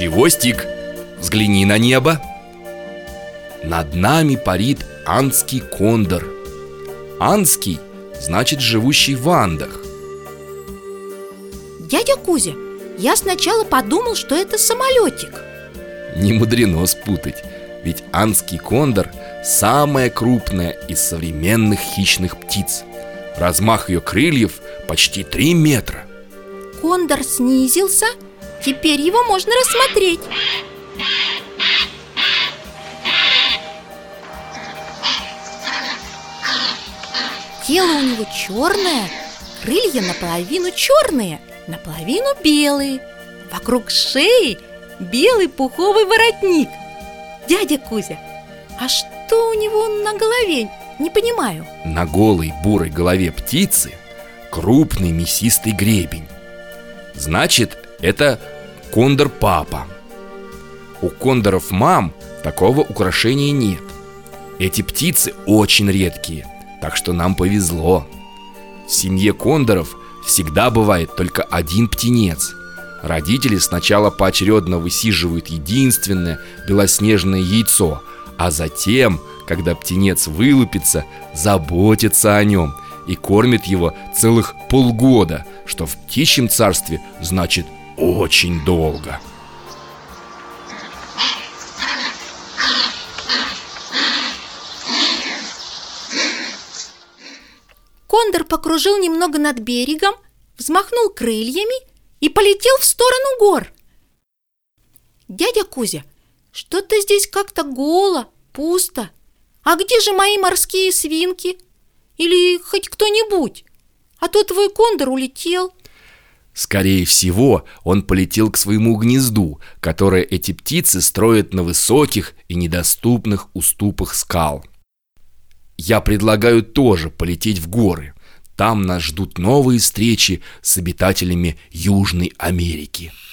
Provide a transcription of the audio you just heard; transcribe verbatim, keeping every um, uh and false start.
Чевостик, взгляни на небо. Над нами парит андский кондор. Андский значит живущий в Андах. Дядя Кузя, я сначала подумал, что это самолетик. Не мудрено спутать, ведь андский кондор – самая крупная из современных хищных птиц. Размах ее крыльев почти три метра. Кондор снизился, теперь его можно рассмотреть. Тело у него черное, крылья наполовину черные, наполовину белые. Вокруг шеи белый пуховый воротник. Дядя Кузя, а что у него на голове? Не понимаю. На голой бурой голове птицы крупный мясистый гребень. Значит, это кондор-папа. У кондоров-мам такого украшения нет. Эти птицы очень редкие, так что нам повезло. В семье кондоров всегда бывает только один птенец. Родители сначала поочередно высиживают единственное белоснежное яйцо, а затем, когда птенец вылупится, заботятся о нем и кормят его целых полгода, что в птичьем царстве значит очень долго. Кондор покружил немного над берегом, взмахнул крыльями и полетел в сторону гор. Дядя Кузя, что-то здесь как-то голо, пусто. А где же мои морские свинки? Или хоть кто-нибудь? А то твой кондор улетел. Скорее всего, он полетел к своему гнезду, которое эти птицы строят на высоких и недоступных уступах скал. Я предлагаю тоже полететь в горы. Там нас ждут новые встречи с обитателями Южной Америки.